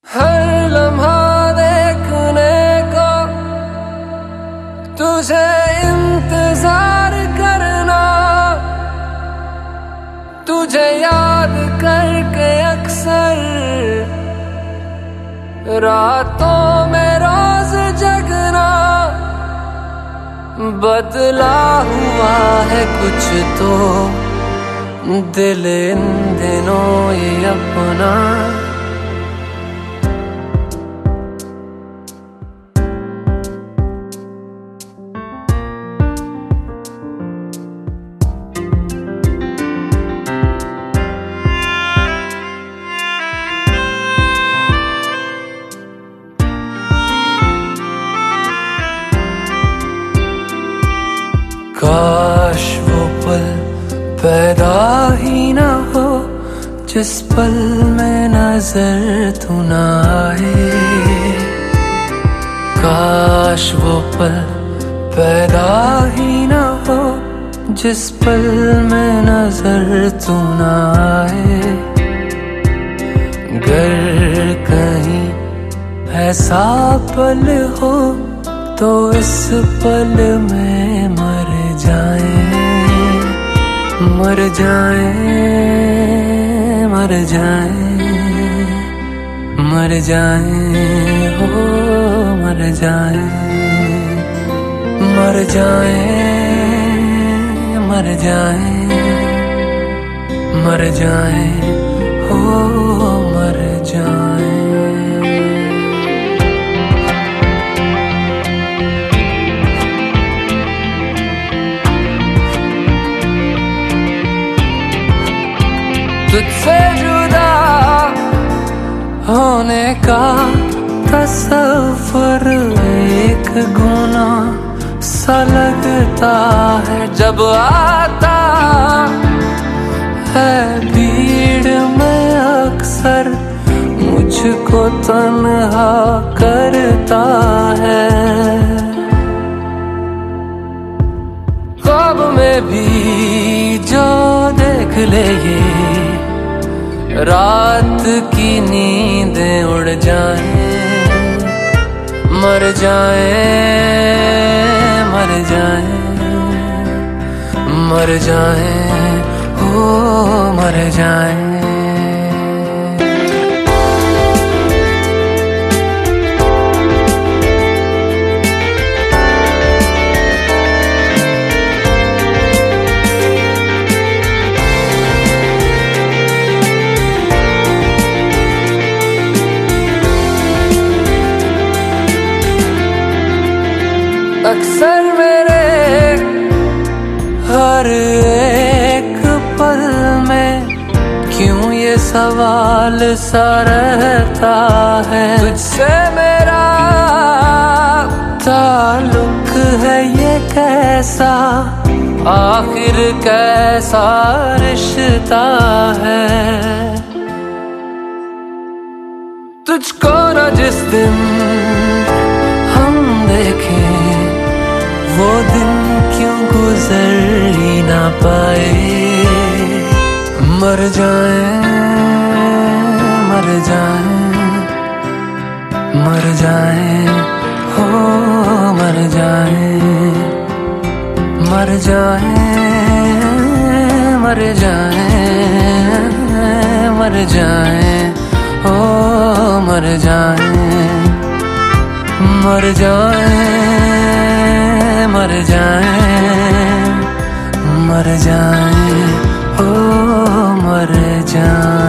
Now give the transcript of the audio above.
हर लम्हा देखने को तुझे इंतजार करना, तुझे याद करके अक्सर रातों में रोज जगना। बदला हुआ है कुछ तो दिल इन दिनों ये अपना। काश वो पल पैदा ही ना हो जिस पल में नजर तू ना आए। काश वो पल पैदा ही ना हो जिस पल में नजर तू ना आए। गर कहीं ऐसा पल हो तो इस पल में मर जाए, मर जाए, मर जाए, मर जाए, हो मर जाए, मर जाए, मर जाए, मर जाए, हो मर जाए। तुझसे जुदा होने का तसव्वुर एक गुनाह सा लगता है जब आता है भीड़ में अक्सर मुझको तन्हा करता है। ख्वाब में भी जो देख ले ये रात की नींदें उड़ जाए, मर जाए, मर जाए, मर जाए, हो मर जाए। अक्सर मेरे हर एक पल में क्यों ये सवाल सा रहता है। तुझसे मेरा ताल्लुक है ये कैसा, आखिर कैसा रिश्ता है। तुझको न जिस दिन हम देखें वो दिन क्यों गुजर ही ना पाए। मर जाए, मर जाए, मर जाए, हो मर जाए, मर जाए, मर जाए, मर जाए, हो मर जाए, मर जाए, मर जाए, मर जाए, ओ मर जाए।